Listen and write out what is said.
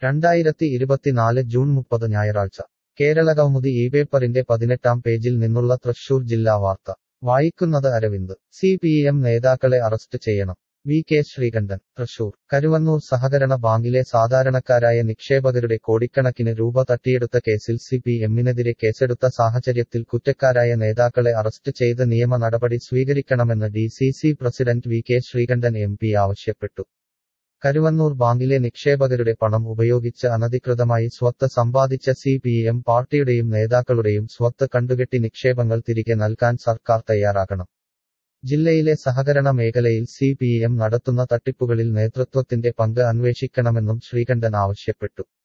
2024 June 30 ഞായറാഴ്ച കേരളകൗമുദി ഈ പേപ്പറിന്റെ 18-ാം പേജിൽ നിന്നുള്ള തൃശൂർ ജില്ലാ വാർത്ത വായിക്കുന്നത് അരവിന്ദ്. CPM നേതാക്കളെ അറസ്റ്റ് ചെയ്യണം. വി.കെ. ശ്രീകണ്ഠൻ. തൃശൂർ. കരുവന്നൂർ സഹകരണ ബാങ്കിലെ സാധാരണക്കാരായ നിക്ഷേപകരുടെ കോടിക്കണക്കിന് രൂപ തട്ടിയെടുത്ത കേസിൽ CPMനെതിരെ കേസെടുത്ത സാഹചര്യത്തിൽ കുറ്റക്കാരായ നേതാക്കളെ അറസ്റ്റ് ചെയ്ത് നിയമ നടപടി സ്വീകരിക്കണമെന്ന് DCC president V K. Sreekandan MP ആവശ്യപ്പെട്ടു. കരുവന്നൂർ ബാങ്കിലെ നിക്ഷേപകരുടെ പണം ഉപയോഗിച്ച് അനധികൃതമായി സ്വത്ത് സമ്പാദിച്ച CPM പാർട്ടിയുടെയും നേതാക്കളുടെയും സ്വത്ത് കണ്ടുകെട്ടി നിക്ഷേപങ്ങൾ തിരികെ നൽകാൻ സർക്കാർ തയ്യാറാകണം. ജില്ലയിലെ സഹകരണ മേഖലയിൽ CPM നടത്തുന്ന തട്ടിപ്പുകളിൽ നേതൃത്വത്തിന്റെ പങ്ക് അന്വേഷിക്കണമെന്നും ശ്രീകണ്ഠൻ ആവശ്യപ്പെട്ടു.